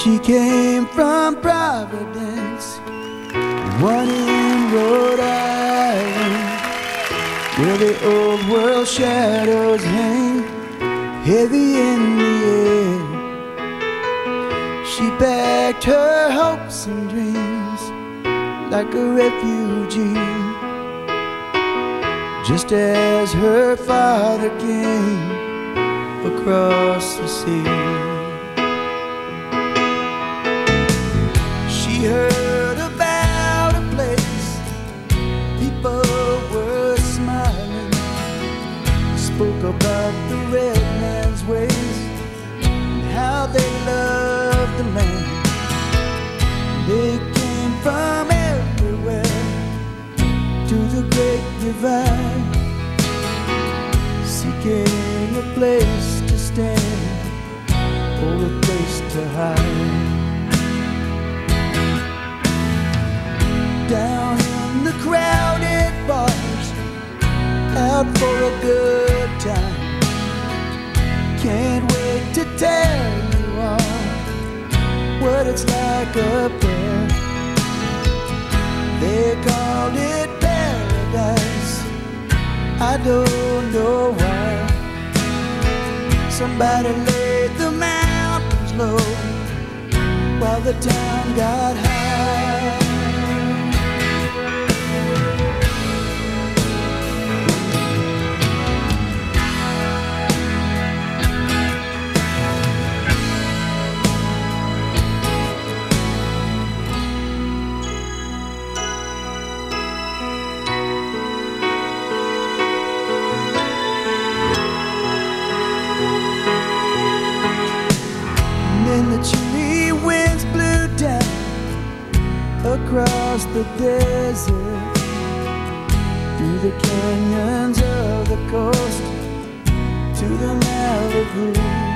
She came from Providence, one in Rhode Island, where the old world shadows hang heavy in the air. She packed her hopes and dreams like a refugee, just as her father came across the sea. She heard about a place people were smiling, spoke about the red man's ways and how they loved the land. They came from everywhere to the great divide, seeking a place to stand or a place to hide. Down in the crowded bars, out for a good time, can't wait to tell you all what it's like up there. They called it paradise, I don't know why. Somebody laid the mountains low while the town got high. And the chilly winds blew down across the desert, through the canyons of the coast to the Malibu,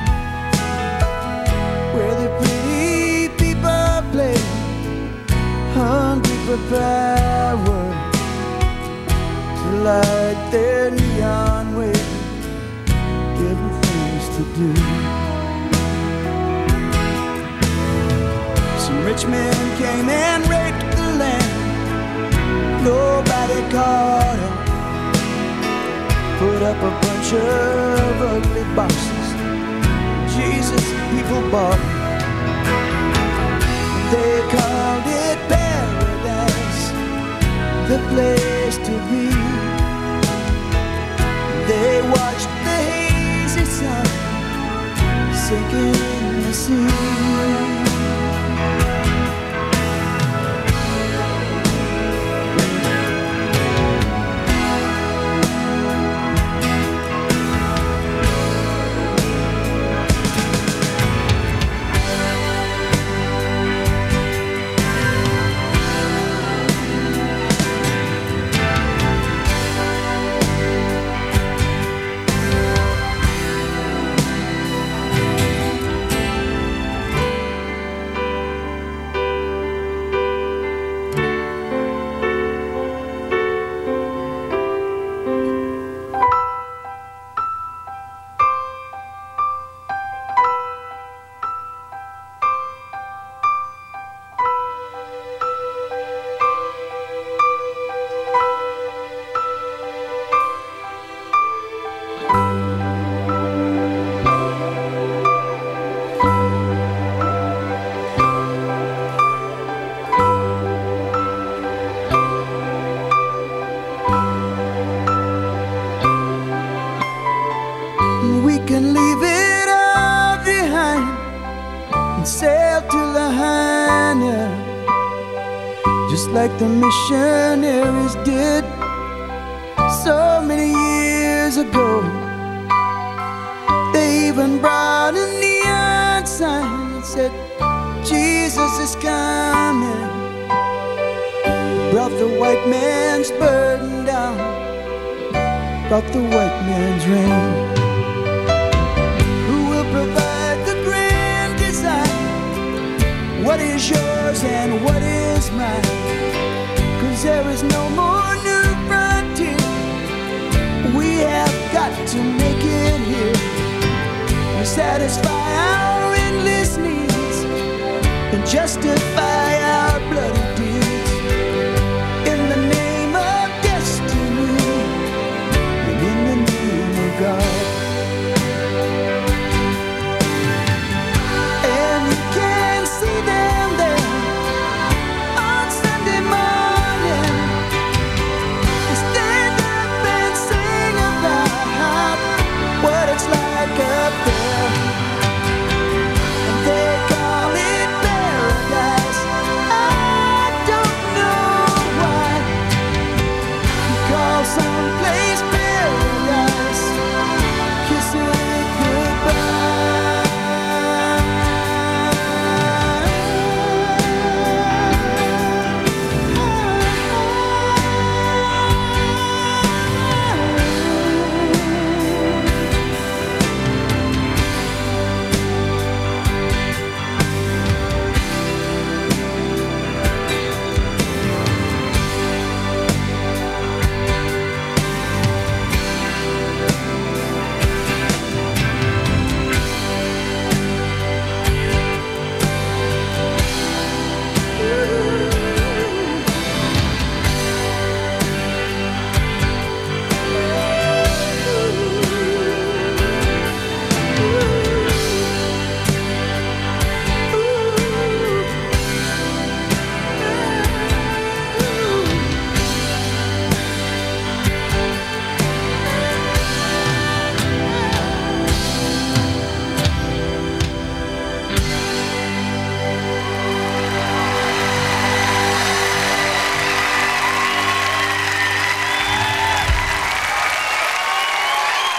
where the pretty people play, hungry for power, to light their neon way, give them things to do. Some rich men came and raped the land, nobody caught them, put up a bunch of ugly boxes, Jesus, people bought them. They called it paradise, the place to be. They watched the hazy sun sinking in the sea. We can leave it all behind and sail to Lahaina, just like the missionaries did so many years ago. They even brought a neon sign that said, Jesus is coming. Brought the white man's burden down, brought the white man's rain. What is yours and what is mine? 'Cause there is no more